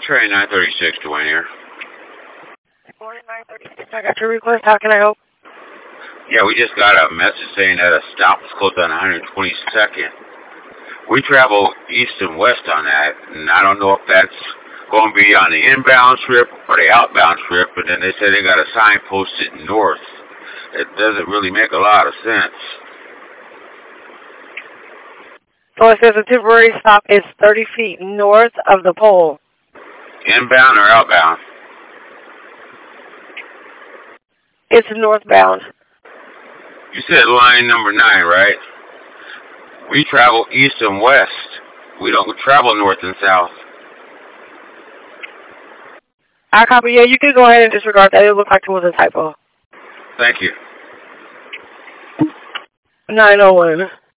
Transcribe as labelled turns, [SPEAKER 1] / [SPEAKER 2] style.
[SPEAKER 1] Train 936, Dwayne here.
[SPEAKER 2] Morning, 936. I got your request. How can I help?
[SPEAKER 1] Yeah, we just got a message saying that a stop was closed on 122nd. We travel east and west on that, and I don't know if that's going to be on the inbound trip or the outbound trip, but then they say they got a sign posted north. It doesn't really make a lot of sense.
[SPEAKER 2] So it says a temporary stop is 30 feet north of the pole.
[SPEAKER 1] Inbound or outbound?
[SPEAKER 2] It's northbound.
[SPEAKER 1] You said line number 9, right? We travel east and west. We don't travel north and south.
[SPEAKER 2] I copy. Yeah, you can go ahead and disregard that. It looked like it was a typo.
[SPEAKER 1] Thank you.
[SPEAKER 2] 901.